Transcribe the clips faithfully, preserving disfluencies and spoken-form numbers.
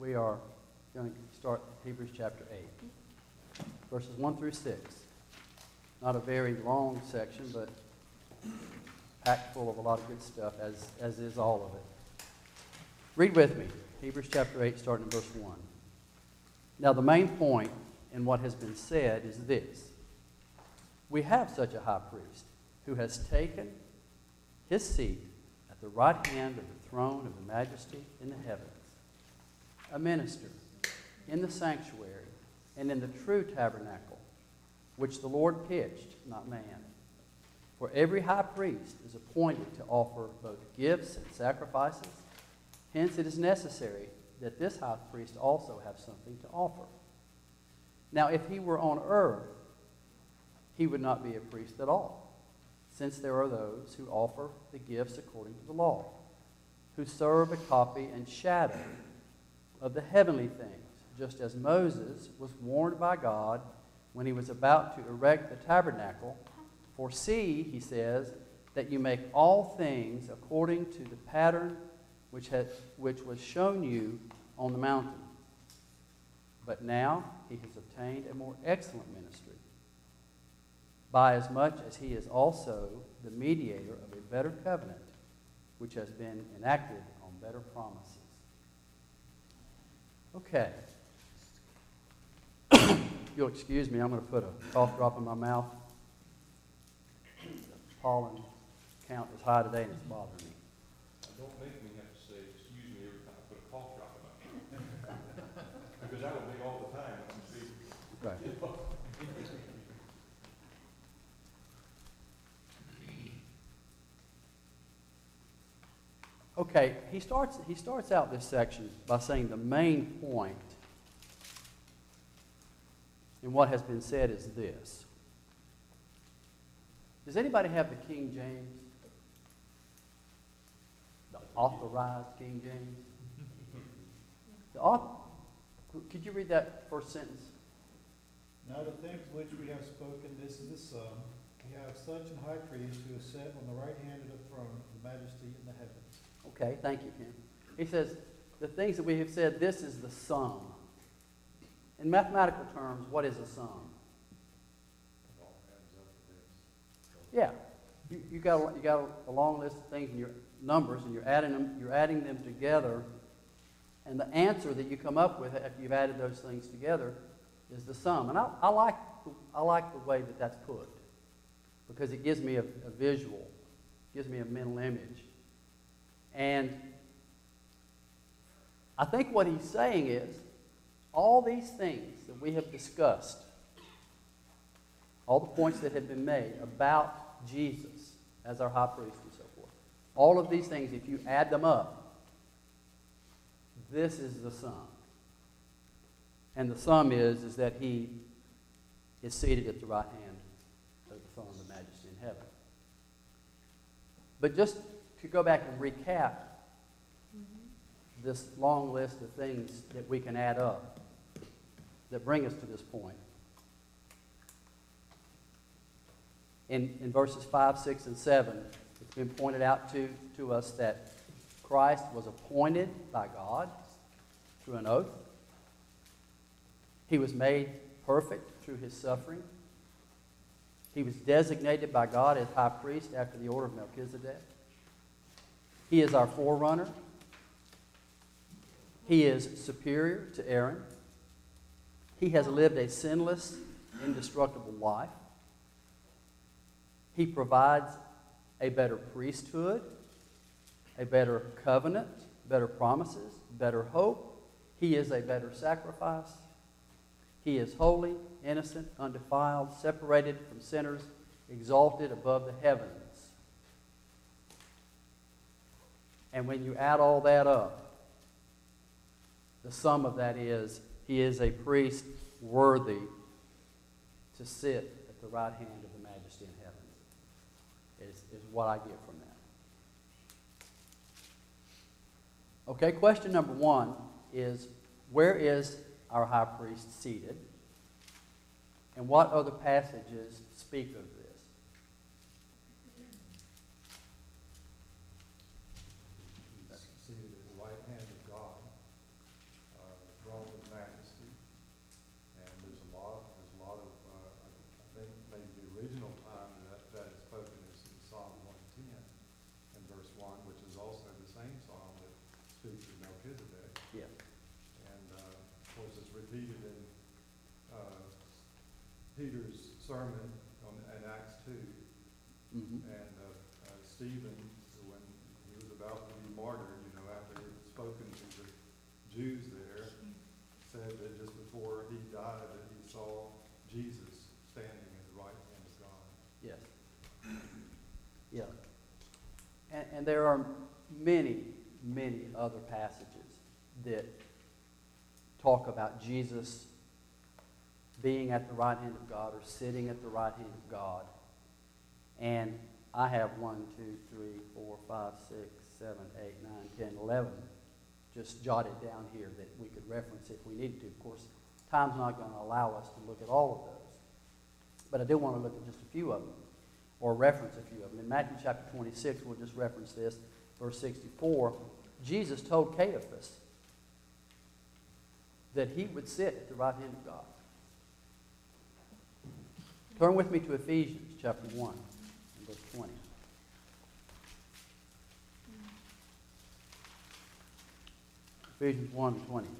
We are going to start Hebrews chapter eight, verses one through six. Not a very long section, but packed full of a lot of good stuff, as, as is all of it. Read with me, Hebrews chapter eight, starting in verse one. Now, the main point in what has been said is this. We have such a high priest who has taken his seat at the right hand of the throne of the majesty in the heavens, a minister in the sanctuary and in the true tabernacle, which the Lord pitched, not man. For every high priest is appointed to offer both gifts and sacrifices. Hence it is necessary that this high priest also have something to offer. Now, if he were on earth, he would not be a priest at all, since there are those who offer the gifts according to the law, who serve a copy and shadow of the heavenly things, just as Moses was warned by God when he was about to erect the tabernacle. For see, he says, that you make all things according to the pattern which, had, which was shown you on the mountain. But now he has obtained a more excellent ministry, by as much as he is also the mediator of a better covenant, which has been enacted on better promises. Okay. You'll excuse me, I'm going to put a cough drop in my mouth. The pollen count is high today and it's bothering me. Don't make me have to say, excuse me, every time I put a cough drop in my mouth. Because that will be all the time when I'm speaking. Right. Okay, he starts, he starts out this section by saying the main point in what has been said is this. Does anybody have the King James? The authorized King James? The author, could you read that first sentence? Now the things which we have spoken, this is the sum. We have such a high priest who is set on the right hand of the throne of the majesty in the heavens. Okay, thank you, Ken. He says, the things that we have said, this is the sum. In mathematical terms, what is a sum? Yeah, you, you got a, you got a, a long list of things in your numbers, and you're adding them. You're adding them together, and the answer that you come up with after you've added those things together is the sum. And I, I like I like the way that that's put, because it gives me a, a visual, gives me a mental image, and I think what he's saying is all these things that we have discussed, all the points that have been made about Jesus as our high priest and so forth, all of these things, if you add them up, this is the sum. And the sum is, is that he is seated at the right hand of the throne of the majesty in heaven. But just to go back and recap this long list of things that we can add up that bring us to this point. In, in verses five, six, and seven, it's been pointed out to, to us that Christ was appointed by God through an oath. He was made perfect through his suffering. He was designated by God as high priest after the order of Melchizedek. He is our forerunner. He is superior to Aaron. He has lived a sinless, indestructible life. He provides a better priesthood, a better covenant, better promises, better hope. He is a better sacrifice. He is holy, innocent, undefiled, separated from sinners, exalted above the heavens. And when you add all that up, the sum of that is he is a priest worthy to sit at the right hand of the majesty in heaven. Is, is what I get from that. Okay, question number one is, where is our high priest seated? And what other passages speak of this? Seated at the right hand of God. Uh, repeated in uh, Peter's sermon on, in Acts two. Mhm. And uh, uh, Stephen, when he was about to be martyred, you know, after he had spoken to the Jews there, said that just before he died that he saw Jesus standing at the right hand of God. Yes. Yeah. And, and there are many, many other passages that talk about Jesus being at the right hand of God or sitting at the right hand of God. And I have one, two, three, four, five, six, seven, eight, nine, ten, eleven just jotted down here that we could reference if we needed to. Of course, time's not going to allow us to look at all of those. But I do want to look at just a few of them, or reference a few of them. In Matthew chapter twenty-six, we'll just reference this, verse sixty-four, Jesus told Caiaphas that he would sit at the right hand of God. Turn with me to Ephesians chapter one, and verse twenty. Ephesians one and twenty.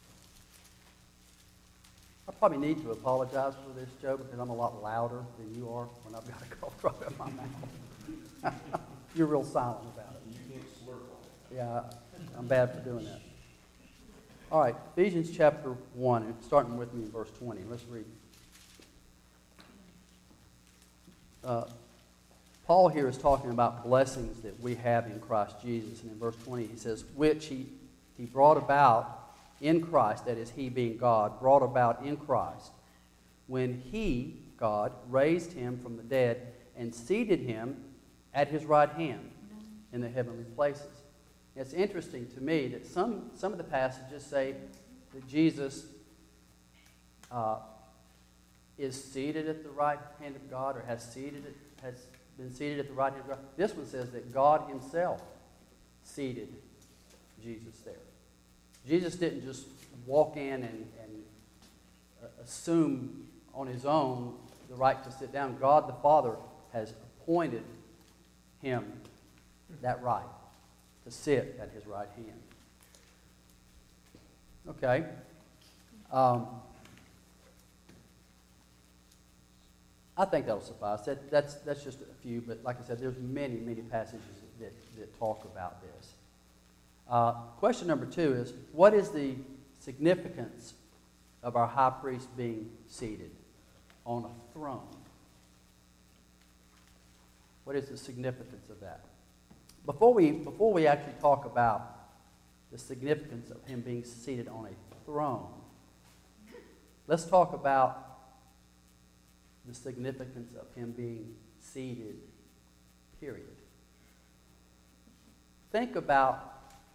I probably need to apologize for this, Joe, because I'm a lot louder than you are when I've got a cough drop in my mouth. You're real silent about it. You can't slurp on it. Yeah, I'm bad for doing that. All right, Ephesians chapter one, and starting with me in verse twenty. Let's read. Uh, Paul here is talking about blessings that we have in Christ Jesus. And in verse twenty, he says, which he, he brought about in Christ, that is, he being God, brought about in Christ, when he, God, raised him from the dead and seated him at his right hand in the heavenly places. It's interesting to me that some, some of the passages say that Jesus uh, is seated at the right hand of God, or has seated it, has been seated at the right hand of God. This one says that God himself seated Jesus there. Jesus didn't just walk in and, and uh, assume on his own the right to sit down. God the Father has appointed him that right to sit at his right hand. Okay. Um, I think that'll suffice. That, that's, that's just a few, but like I said, there's many, many passages that, that talk about this. Uh, question number two is, what is the significance of our high priest being seated on a throne? What is the significance of that? Before we, before we actually talk about the significance of him being seated on a throne, let's talk about the significance of him being seated, period. Think about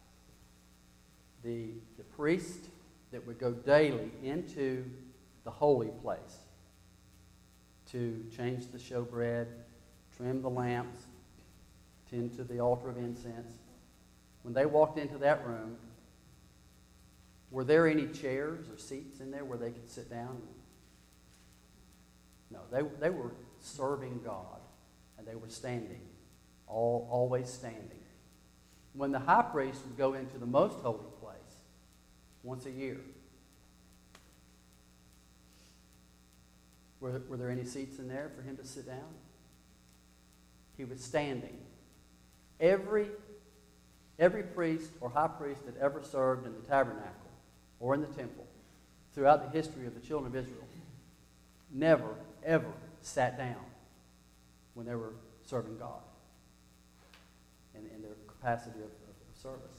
the, the priest that would go daily into the holy place to change the showbread, trim the lamps, tend to the altar of incense. When they walked into that room, were there any chairs or seats in there where they could sit down? No, they, they were serving God, and they were standing, all, always standing. When the high priest would go into the most holy place once a year, were, were there any seats in there for him to sit down? He was standing. Every, every priest or high priest that ever served in the tabernacle or in the temple throughout the history of the children of Israel never, ever sat down when they were serving God in, in their capacity of, of, of service.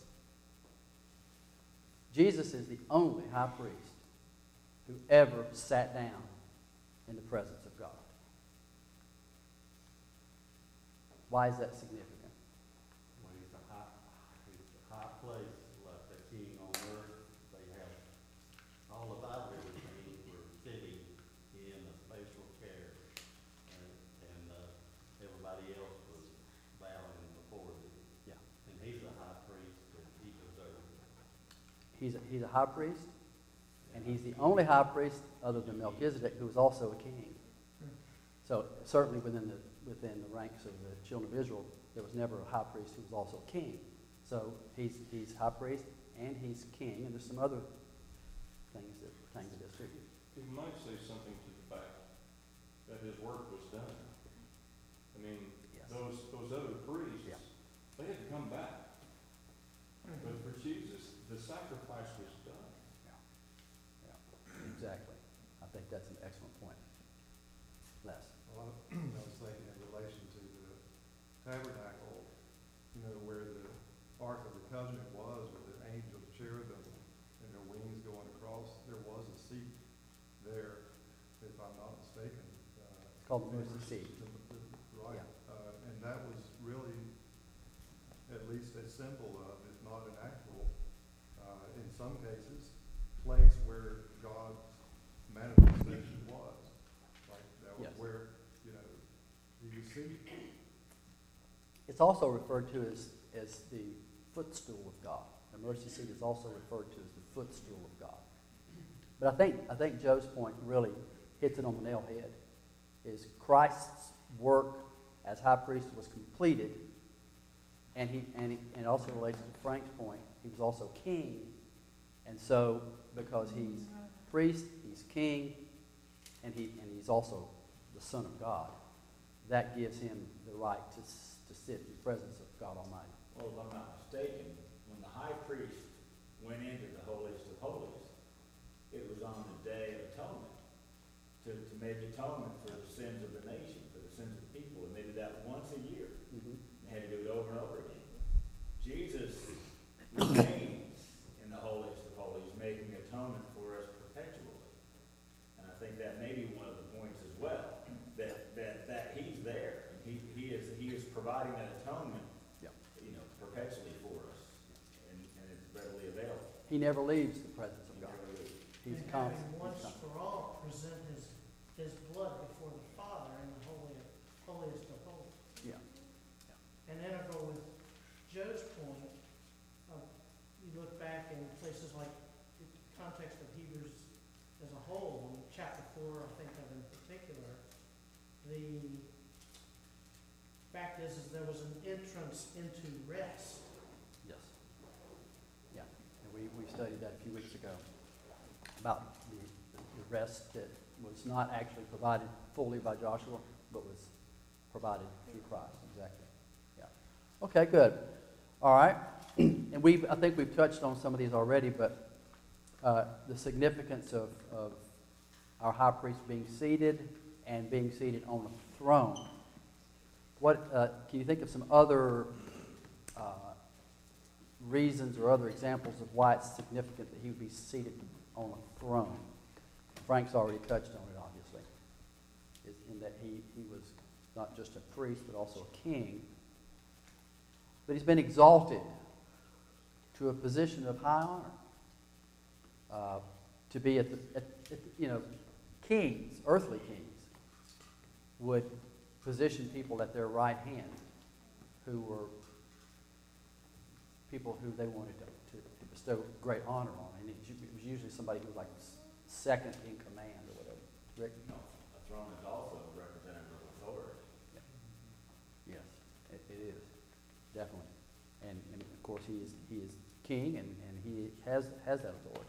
Jesus is the only high priest who ever sat down in the presence of God. Why is that significant? When it's a high, it's a high place, like the king on earth, they have, all of our rivers kings were sitting in a special chair, and, and uh, everybody else was bowing before them. Yeah. And he's a high priest, and he deserves it. He's a, he's a high priest, and he's the only high priest other than Melchizedek who was also a king. So certainly within the within the ranks of the children of Israel, there was never a high priest who was also a king. So he's he's high priest and he's king, and there's some other things that pertain to this too. It might say something to the fact that his work was done. I mean, Yes. those, those other priests, Yeah. they had to come back. But for Jesus, the sacrifice was done. Exactly. I think that's an excellent point. Les? Well, I was thinking in relation to the tabernacle, you know, where the Ark of the Covenant was, with the angel cherubim and their wings going across, there was a seat there, if I'm not mistaken. uh, It's called the mercy seat. Right, Yeah. uh, and that was really at least a symbol of, if not an actual, uh, in some cases, place where God's manifestation was. Like, that was Yes. where, you know, he was seated. It's also referred to as, as the footstool of God. The mercy seat is also referred to as the footstool of God. But I think, I think Joe's point really hits it on the nail head, is Christ's work as high priest was completed, and he, and he, and it also relates to Frank's point, he was also king, and so, because he's priest, he's king, and he, and he's also the Son of God, that gives him the right to, s- to sit in the presence of God Almighty. Well, if I'm not mistaken, when the high priest went into the holiest of holies, it was on the Day of Atonement, to, to make atonement for the sins of the nation, for the sins of the people, and they did that once a year. Mhm. They had to do it over and over again. Jesus remains in the holiest of holies, making atonement for us perpetually. And I think that may be one of the points as well, that, that, that he's there, and he, he is, he is providing that atonement, Yeah. you know, perpetually for us, and, and it's readily available. He never leaves the presence of He God. never leaves. He's And constant. having He's once constant. for all present his, his blood before the Father in the holy, holiest of holies. Yeah. And integral with Joe's point, uh, you look back in places like the context of Hebrews as a whole, in chapter four, I think of in particular, the fact is, is there was an entrance into rest. Yes. Yeah. And we, we studied that a few weeks ago about the, the rest that was not actually provided fully by Joshua, but was provided through Christ. Exactly. Yeah. Okay, good. All right. And we've, I think we've touched on some of these already, but uh, the significance of, of our high priest being seated and being seated on a throne. What, uh, can you think of some other uh, reasons or other examples of why it's significant that he would be seated on a throne? Frank's already touched on it, obviously, is in that he, he was not just a priest, but also a king. But he's been exalted to a position of high honor. Uh, to be at the, at, at, you know, kings, earthly kings, would position people at their right hand who were people who they wanted to, to, to bestow great honor on. And it, it was usually somebody who was like s- second in command or whatever. Rick? No, a throne is also representative of authority. Yes, it, it is, definitely. And, and of course, he is, he is king, and, and he has, has that authority.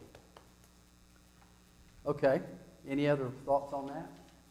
Okay, any other thoughts on that?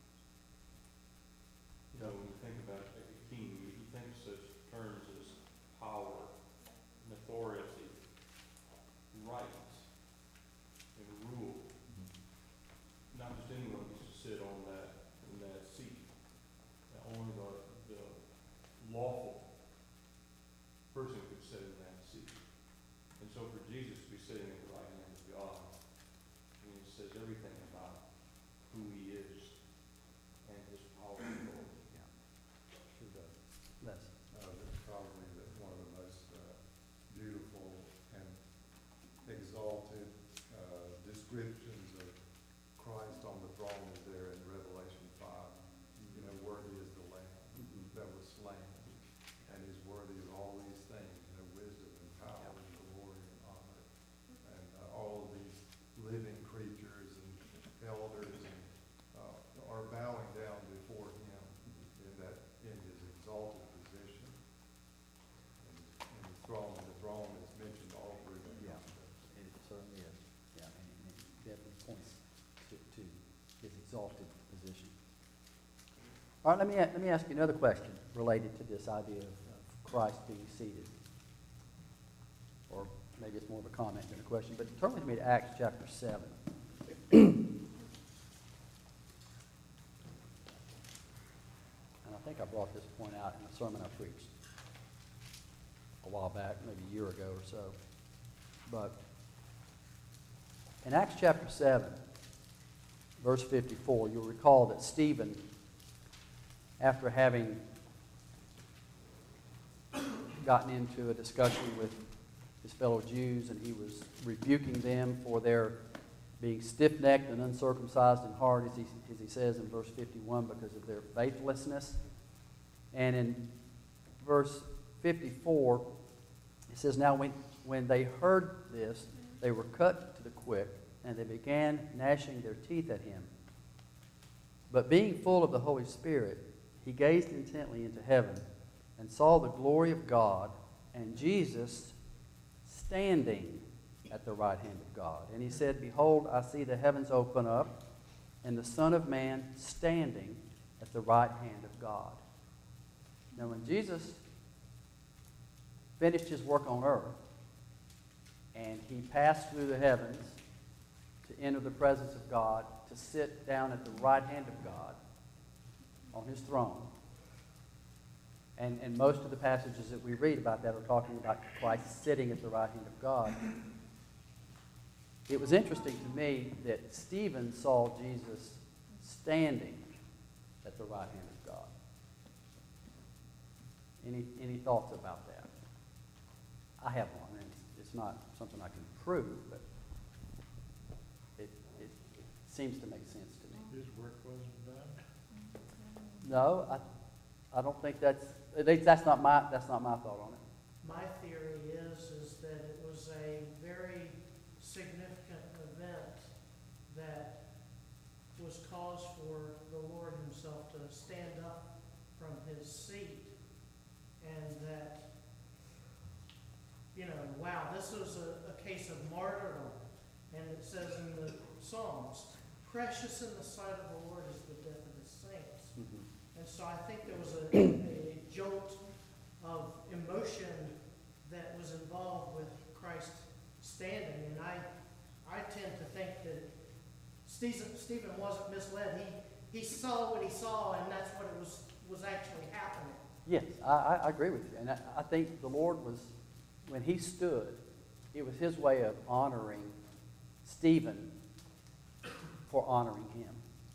You know, when you think about a king, you you think such terms as power and authority, rights, and rule. Not just anyone gets to sit on that, in that seat. Now, only the, the lawful person could sit in that seat. And so for Jesus to be sitting at the right hand of God, I mean, it says everything about who he is and his power and authority. Sure does. Les? Uh, it's probably the, one of the most, uh, beautiful and exalted, uh, descriptions of Christ on the throne is there in Revelation five. You know, worthy is the Lamb that was slain, and is worthy of all these things, you know, wisdom and power and glory and honor. And, uh, all of these living creatures and elders and, uh, are bowing down before him in that, in his exalted position. And, and the throne, the throne is mentioned all through the Yeah. gospel. It certainly is. Yeah, and he, he definitely exalted position. All right, let me, a- let me ask you another question related to this idea of of Christ being seated. Or maybe it's more of a comment than a question, but turn with me to Acts chapter seven. And I think I brought this point out in a sermon I preached a while back, maybe a year ago or so. But in Acts chapter seven, verse fifty-four, you'll recall that Stephen, after having gotten into a discussion with his fellow Jews, and he was rebuking them for their being stiff-necked and uncircumcised in heart, as he, as he says in verse fifty-one, because of their faithlessness. And in verse fifty-four, it says, "Now when, when they heard this, they were cut to the quick, and they began gnashing their teeth at him. But being full of the Holy Spirit, he gazed intently into heaven and saw the glory of God and Jesus standing at the right hand of God. And he said, Behold, I see the heavens open up, and the Son of Man standing at the right hand of God." Now, when Jesus finished his work on earth, and he passed through the heavens to enter the presence of God, to sit down at the right hand of God on his throne. And, and most of the passages that we read about that are talking about Christ sitting at the right hand of God. It was interesting to me that Stephen saw Jesus standing at the right hand of God. Any, any thoughts about that? I have one, and it's, it's not something I can prove, but it, it, it seems to make sense to me. His work wasn't done? No, I, I don't think that's, at least that's not my, that's not my thought on it. My theory is, is that it was a very significant event that was cause for the Lord himself to stand up from his seat, and that, you know, wow, this was a, a case of martyrdom. And it says in the Psalms, precious in the sight of the Lord is the death of his saints. Mm-hmm. And so I think there was a, a jolt of emotion that was involved with Christ standing. And I, I tend to think that Stephen, Stephen wasn't misled. He, he saw what he saw, and that's what it was, was actually happening. Yes, I, I agree with you. And I, I think the Lord was, when he stood, it was his way of honoring Stephen for honoring him.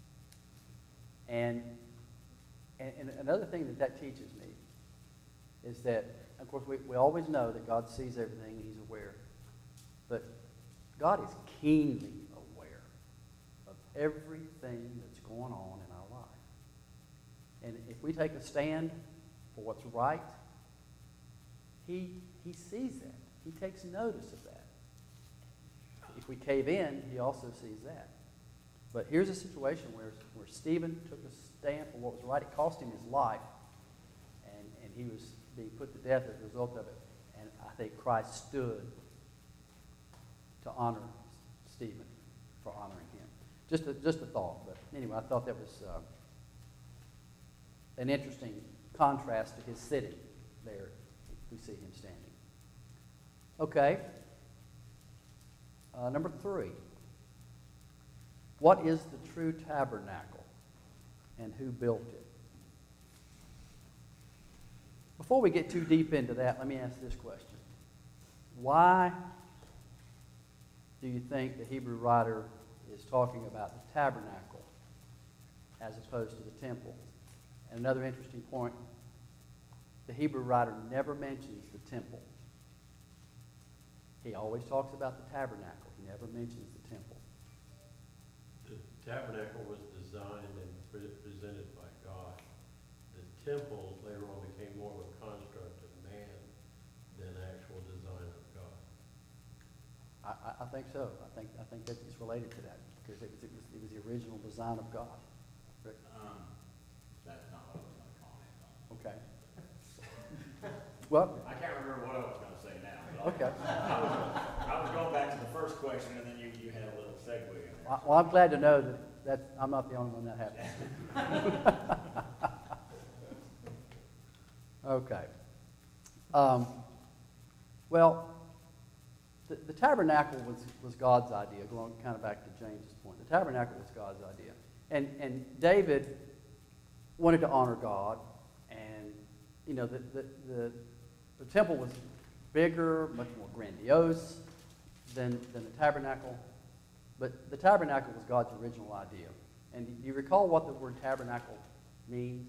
And, and, and another thing that that teaches me is that, of course, we, we always know that God sees everything and he's aware. But God is keenly aware of everything that's going on in our life. And if we take a stand for what's right, he, he sees that. He takes notice of that. If we cave in, he also sees that. But here's a situation where, where Stephen took a stand for what was right. It cost him his life, and, and he was being put to death as a result of it. And I think Christ stood to honor Stephen for honoring him. Just a, just a thought, but anyway, I thought that was uh, an interesting contrast to his sitting there. We see him standing. Okay. Uh, number three. What is the true tabernacle, and who built it? Before we get too deep into that, let me ask this question. Why do you think the Hebrew writer is talking about the tabernacle as opposed to the temple? And another interesting point, the Hebrew writer never mentions the temple. He always talks about the tabernacle. He never mentions the temple. The tabernacle was designed and pre- presented by God. The temple later on became more of a construct of man than actual design of God. I, I, I think so. I think I think that it's related to that because it was, it was it was the original design of God. Rick? Um, that's not what I was gonna comment on. Okay. Well, I can't remember what I was gonna say now. but okay. I was, I was going back to the first question, and then you, you had a little segue in there. Well, I'm glad to know that that's, I'm not the only one that happens. Okay. Um, well, the, the tabernacle was, was God's idea, going kind of back to James's point. The tabernacle was God's idea. And, and David wanted to honor God, and, you know, the, the, the, the temple was bigger, much more grandiose than, than the tabernacle. But the tabernacle was God's original idea. And do you recall what the word tabernacle means?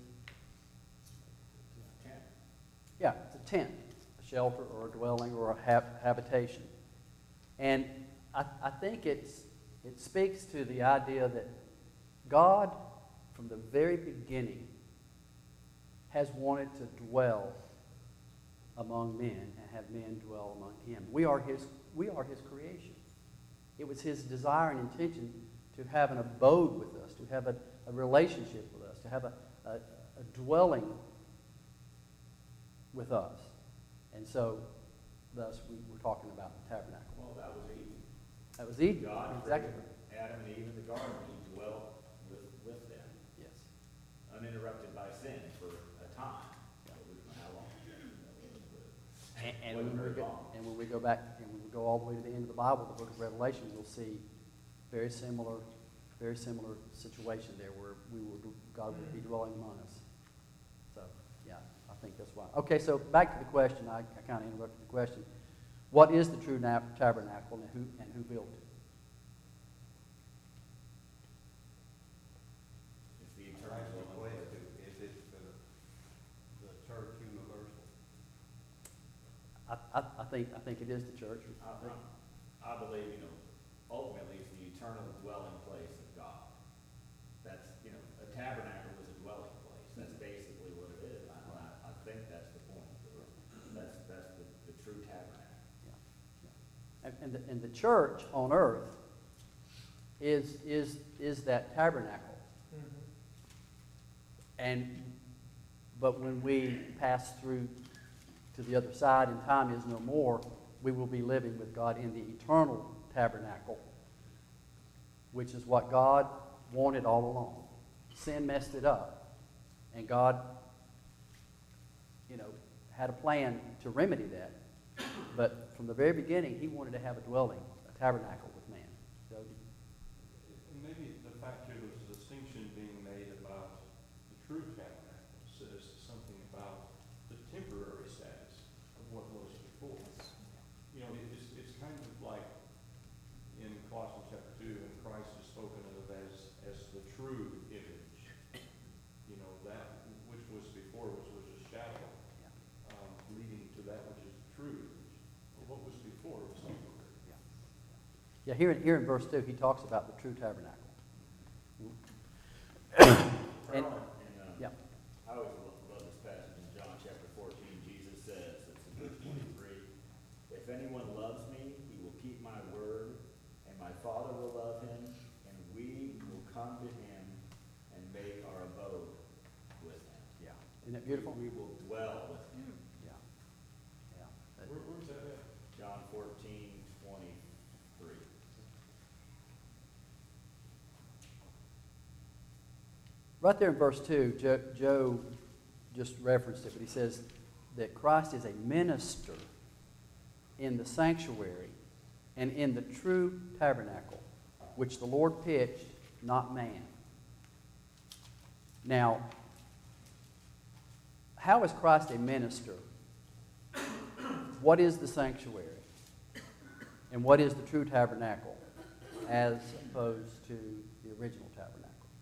Yeah, it's a tent, a shelter or a dwelling or a hab- habitation. And I, I think it's, it speaks to the idea that God, from the very beginning, has wanted to dwell among men and have men dwell among him. We are his, we are his creation. It was his desire and intention to have an abode with us, to have a, a relationship with us, to have a, a, a dwelling with us. And so, thus, we were talking about the tabernacle. Well, that was Eden. That was Eden. God Exactly. created Adam and Eve in the garden, and he dwelt with, with them, Yes. uninterrupted by sin for a time. But we don't know how long. And, and, Wasn't when we very go, long. and when we go back, and when we go all the way to the end of the Bible, the book of Revelation, you'll see very similar, very similar situation there where we will, God will be dwelling among us. So, yeah, I think that's why. Okay, so back to the question. I, I kind of interrupted the question. What is the true nap- tabernacle, and who and who built it? It's the I eternal like the dwelling place. question, is it the, the church universal? I, I, I think I think it is the church. I, I, I believe, you know, ultimately it's the eternal dwelling place of God. That's, you know, a tabernacle is a dwelling place. That's basically what it is. I, I, I think that's the point. That's, that's the, the true tabernacle. And, and, the, and the church on earth is is is that tabernacle. Mhm. And but when we pass through to the other side and time is no more, we will be living with God in the eternal tabernacle, which is what God wanted all along. Sin messed it up, and God, you know, had a plan to remedy that. But from the very beginning, he wanted to have a dwelling, a tabernacle with man. Jody? And maybe the fact here there's a distinction being made about the true tabernacle says something about the temporary status of what was before. You know, it- it's, it's kind of like in Colossians chapter two, and Christ is spoken of as, as the true image. You know, that which was before, which was a shadow, um, leading to that which is true image. Well, what was before was temporary. Yeah, here in, here in verse two, he talks about the true tabernacle. And- Carl, and, um, yeah. I always love, love this passage in John chapter fourteen. Jesus says, it's in verse twenty-three, if anyone loves me, he will keep my word, and my Father will love him, and we will come to him and make our abode with him. Yeah. Isn't that beautiful? We will dwell with him. Yeah. Yeah. That- Where, where's that at? John fourteen, twenty-three. Right there in verse two, Joe, Joe just referenced it, but he says that Christ is a minister in the sanctuary and in the true tabernacle, which the Lord pitched, not man. Now, how is Christ a minister? What is the sanctuary? And what is the true tabernacle as opposed to the original tabernacle?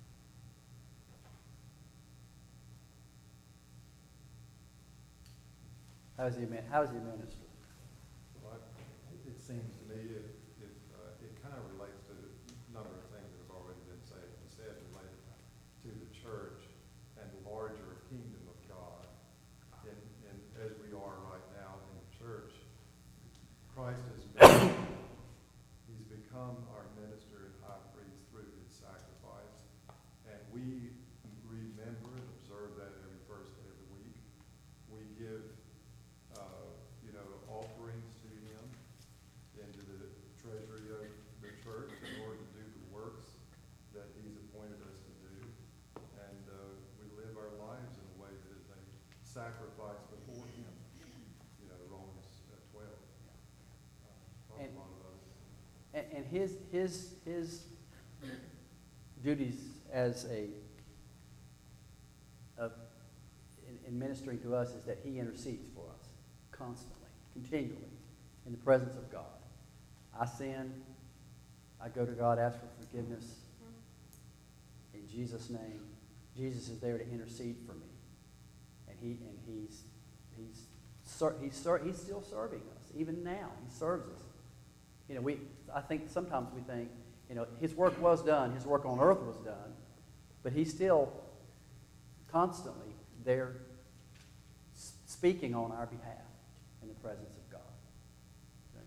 How is he a, man- how is he a minister? Well, it- it seems to me it, it, uh, it kind of relates to a number of things that have already been said, said related to the church and the larger kingdom of God. And, and as we are right now in the church, Christ has been, he's become our minister and high priest through his sacrifice. And we remember and observe that every first day of the week. We give uh, you know, offerings to him into the his, his, his duties as a, of, in, in ministering to us is that he intercedes for us constantly, continually, in the presence of God. I sin, I go to God, ask for forgiveness in Jesus' name. Jesus is there to intercede for me. And he and he's he's ser- he's ser- he's still serving us. Even now, he serves us. You know, we I think sometimes we think, you know, his work was done, his work on earth was done, but he's still constantly there s- speaking on our behalf in the presence of God. Okay?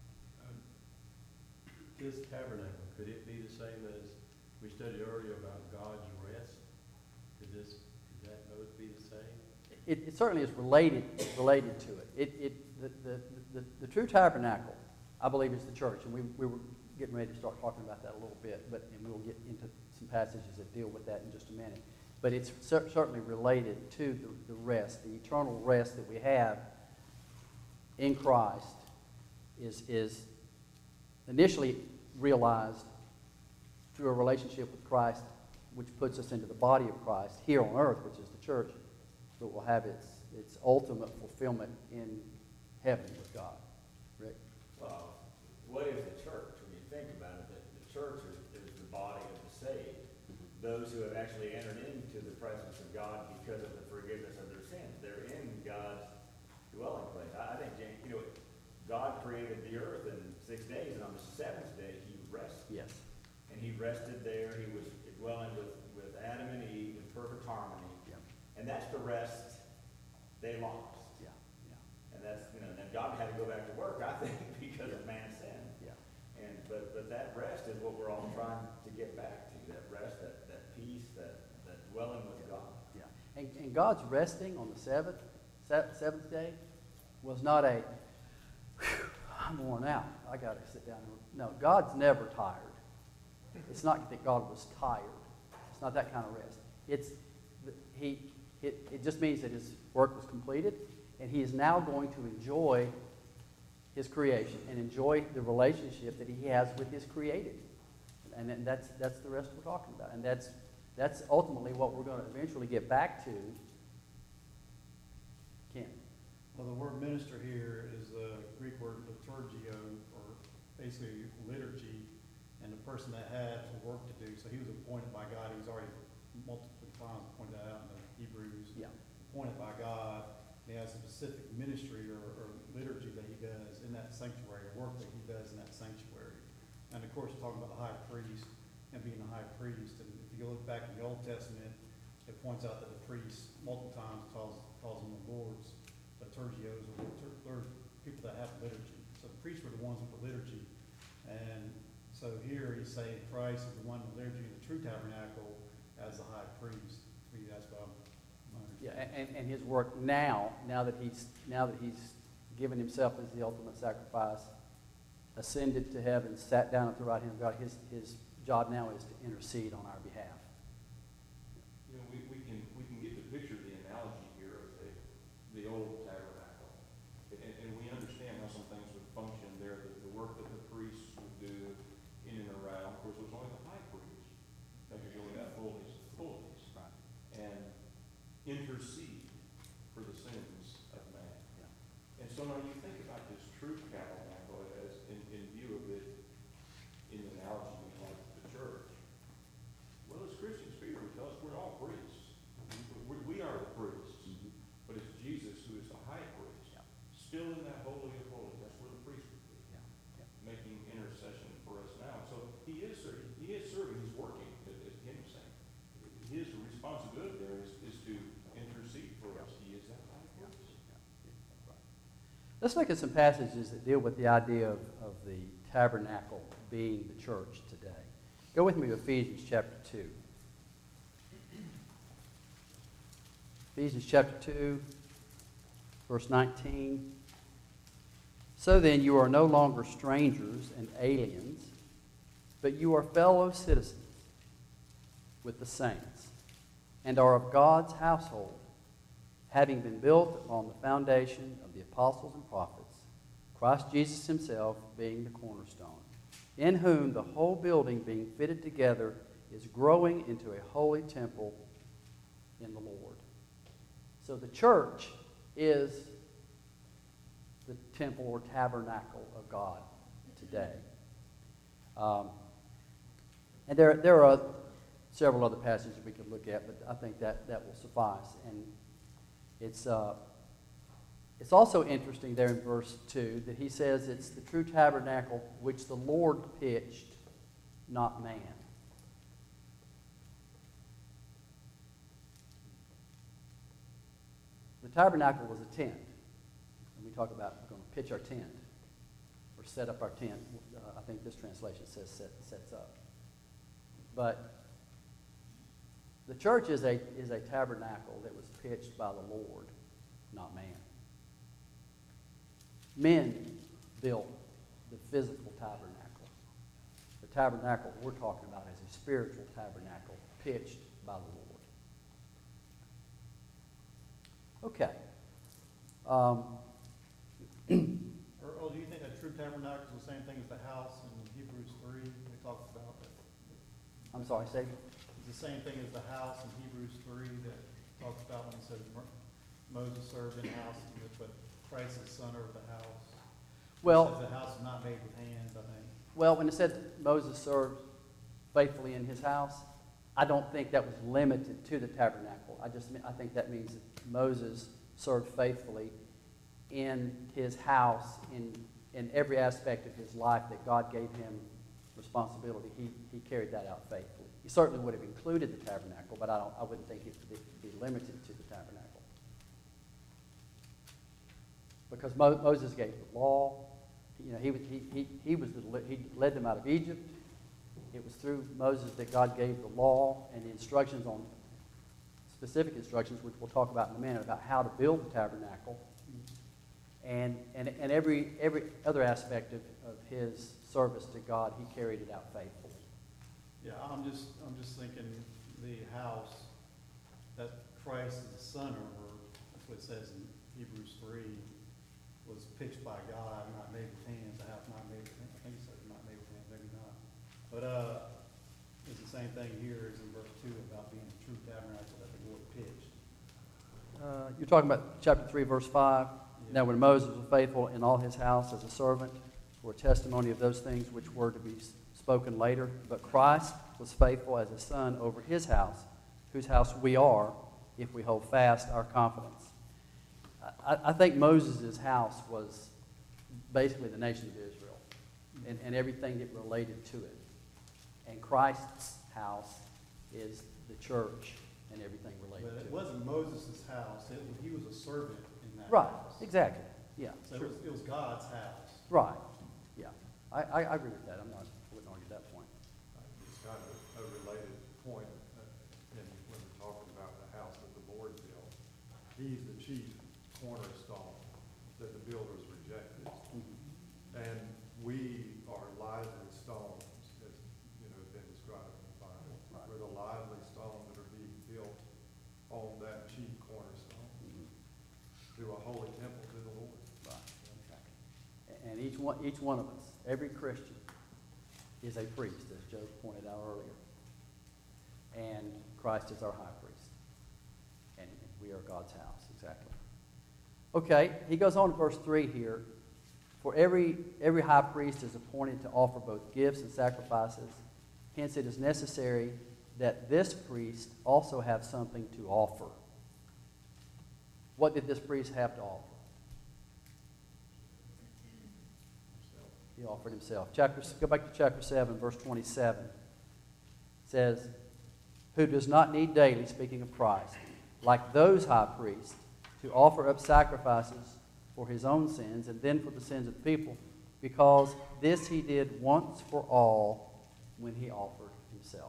This tabernacle, could it be the same as we studied earlier about God's rest? Could this, could that both be the same? It, it certainly is related related to it. It, it the, the, the, the true tabernacle, I believe, is the church, and we, we were getting ready to start talking about that a little bit, but and we'll get into some passages that deal with that in just a minute. But it's cer- certainly related to the, the rest, the eternal rest that we have in Christ is is initially realized through a relationship with Christ, which puts us into the body of Christ here on earth, which is the church, but will have its its ultimate fulfillment in heaven with God. Rick? Well, what is the church? When you think about it, the, the church is, is the body of the saved, those who have actually entered into the presence of God because of the forgiveness of their sins. They're in God's dwelling place. I, I think, James, you know, God created the earth in six days, and on the seventh day he rested. Yes. And he rested there. He was dwelling with, with Adam and Eve in perfect harmony. Yeah. And that's the rest they lost. Yeah. Yeah. And that's, you know, then God had to go back to work, I think, because of man's sin. Yeah. And, but, but that rest is what we're all trying to get back to, that rest, that, that peace, that, that dwelling with God. Yeah. And, and God's resting on the seventh, se- seventh day was not a, "Whew, I'm worn out, I got to sit down. And, no, God's never tired. It's not that God was tired. It's not that kind of rest. It's the, he. It, it just means that his work was completed, and he is now going to enjoy his creation and enjoy the relationship that he has with his created. And, and that's that's the rest we're talking about. And that's that's ultimately what we're going to eventually get back to. Ken. Well, the word minister here is the Greek word liturgio, or basically liturgy, and the person that had a work to do. So he was appointed by God. He was already multiple times pointed that out in the Hebrews. Yeah. Appointed by God. He has a specific ministry or, or liturgy that he does in that sanctuary, or work that he does in that sanctuary. And of course, talking about the high priest and being a high priest. And if you look back in the Old Testament, it points out that the priest multiple times calls calls them the Lord's liturgios, or litur- or people that have liturgy. So the priests were the ones with the liturgy. And so here he's saying Christ is the one with liturgy in the true tabernacle as the high priest. To me, that's what I'm Yeah, and, and his work now, now that he's now that he's given himself as the ultimate sacrifice, ascended to heaven, sat down at the right hand of God, his his job now is to intercede on our behalf. You know, we, we can, we can get the picture, the analogy here of the, the old tabernacle. And, and we understand how some things would function there, the, the work that the priests would do in and around. Of course, it was only the high priest that could go in that holies of holies Right. and intercede for the sins of man. Yeah. And so now you think about this true tabernacle as in, in view of it, in the analogy like the church. Well, as Christians, Peter would tell us we're all priests. We, we are the priests. Mhm. But it's Jesus who is the high priest. Yeah. Still in that holy of holies. That's where the priest would be. Yeah. Yeah. Making intercession for us now. So he is serving. He is serving. He's working, as, as Ken was saying. His responsibility there is, is to intercede for us. He is that high priest. Let's look at some passages that deal with the idea of, of the tabernacle being the church today. Go with me to Ephesians chapter two. Ephesians chapter two, verse nineteen. So then you are no longer strangers and aliens, but you are fellow citizens with the saints, and are of God's household, having been built upon the foundation of the apostles and prophets, Christ Jesus himself being the cornerstone, in whom the whole building being fitted together is growing into a holy temple in the Lord. So the church is the temple or tabernacle of God today. Um, and there, there are several other passages we could look at, but I think that, that will suffice. And it's, uh, it's also interesting there in verse two that he says it's the true tabernacle which the Lord pitched, not man. The tabernacle was a tent. When we talk about we're going to pitch our tent or set up our tent, uh, I think this translation says set, sets up. But the church is a, is a tabernacle that was pitched by the Lord, not man. Men built the physical tabernacle. The tabernacle we're talking about is a spiritual tabernacle pitched by the Lord. Okay. Um, Earl, do you think that true tabernacle is the same thing as the house in Hebrews three? We talked about that. I'm sorry, say. It's the same thing as the house in Hebrews three that talks about when it says Moses served in the house, but Christ is son over the house. Well, It says the house is not made with hands, I think. well, when it said Moses served faithfully in his house, I don't think that was limited to the tabernacle. I just I think that means that Moses served faithfully in his house, in in every aspect of his life that God gave him responsibility. He he carried that out faithfully. He certainly would have included the tabernacle, but I don't I wouldn't think it would be limited to the tabernacle. Because Mo, Moses gave the law. You know, he was he he he was the, he led them out of Egypt. It was through Moses that God gave the law and the instructions on specific instructions, which we'll talk about in a minute, about how to build the tabernacle, and and, and every every other aspect of, of his service to God, he carried it out faithfully. Yeah, I'm just, I'm just thinking the house that Christ is the son over, that's what it says in Hebrews three, was pitched by God, not made with hands, a house not made with hands. I think it says not made with hands, maybe not. But uh, it's the same thing here as in verse two about being the true tabernacle that the Lord pitched. Uh, you're talking about chapter three, verse five. Yeah. Now, when Moses was faithful in all his house as a servant, for a testimony of those things which were to be spoken later, but Christ was faithful as a son over his house, whose house we are, if we hold fast our confidence. I, I think Moses' house was basically the nation of Israel and, and everything that related to it. And Christ's house is the church and everything related But it to it. wasn't Moses' house, it, was- he was a servant in that Right, house. exactly. Yeah, So it sure. was, it was God's house. Right, yeah. I, I, I agree with that. I'm not, I wouldn't argue that point. It's kind of a related point, uh, in, when we're talking about the house that the Lord built. He's the chief cornerstone that the builders rejected. And we are lively stones, as, you know, been described in the Bible. Right. We're the lively stones that are being built on that chief cornerstone to a holy temple to the Lord. Right, exactly. And each one, each one of us, every Christian, is a priest, as Joe pointed out earlier. And Christ is our high priest. And we are God's house, exactly. Okay, he goes on to verse three here. For every, every high priest is appointed to offer both gifts and sacrifices. Hence it is necessary that this priest also have something to offer. What did this priest have to offer? He offered himself. Chapter, go back to chapter seven, verse twenty-seven. It says, who does not need daily, speaking of Christ, like those high priests, to offer up sacrifices for his own sins and then for the sins of the people, because this he did once for all when he offered himself.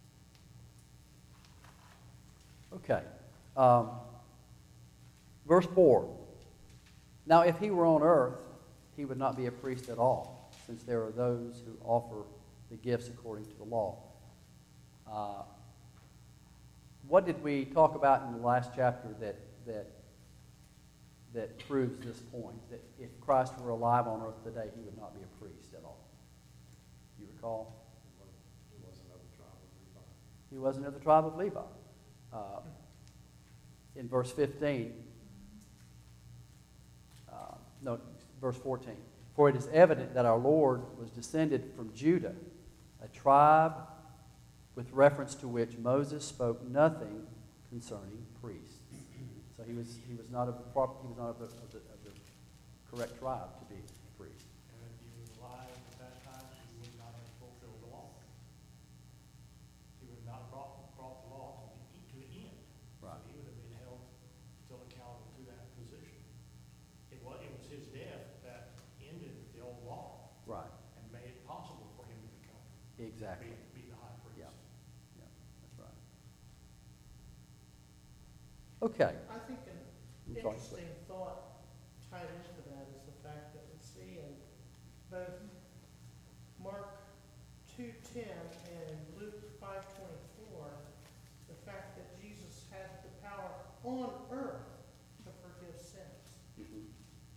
Okay. Um, verse four. Now, if he were on earth, he would not be a priest at all, since there are those who offer the gifts according to the law. Uh, what did we talk about in the last chapter that that that proves this point, that if Christ were alive on earth today, he would not be a priest at all? You recall? It wasn't of the tribe of Levi. He wasn't of the tribe of Levi. Uh, in verse fifteen, uh, no, verse fourteen. For it is evident that our Lord was descended from Judah, a tribe with reference to which Moses spoke nothing concerning priests. So he was he was not of the prop, he was not of the, of the, of the correct tribe to be a priest. And if he was alive at that time, he would not have fulfilled the law. He would not have brought, brought the law to the, to the end. Right. So he would have been held still accountable to that position. It was, it was his death that ended the old law Right. and made it possible for him to become, Exactly. be, be the high priest. Yeah. Yeah. That's right. Okay. I think an I'm sorry. interesting thought tied into that is the fact that we see in both Mark two ten and Luke five twenty-four, the fact that Jesus has the power on earth to forgive sins. Mhm.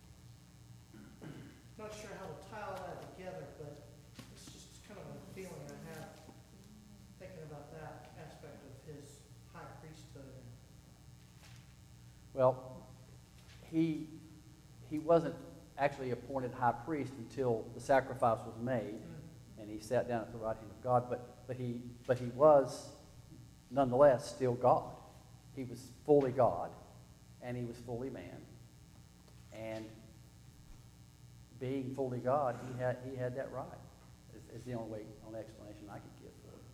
Not sure how to tie all that together, but it's just kind of a feeling I have thinking about that aspect of his high priesthood. Well, he he wasn't actually appointed high priest until the sacrifice was made, and he sat down at the right hand of God. But but he but he was nonetheless still God. He was fully God, and he was fully man. And being fully God, he had he had that right. Is, is the only way, only explanation I could give for it.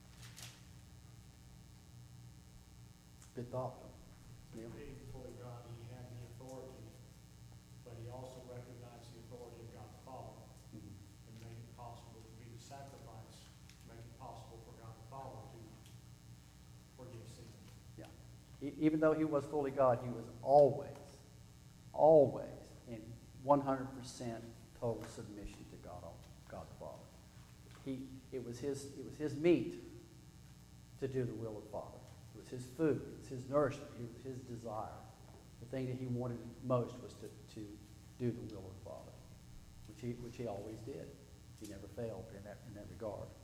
Good thought, Neil. Being fully God, he had the authority, but he also recognized the authority of God the Father Mhm. and made it possible to be the sacrifice, make it possible for God the Father to forgive sin. Yeah. E- Even though he was fully God, he was always, always in one hundred percent total submission to God, God the Father. He, it was his, it was his meat to do the will of the Father. It was his food. It was his nourishment. It was his desire. The thing that he wanted most was to, to do the will of the Father, which he, which he always did. He never failed in that, in that regard.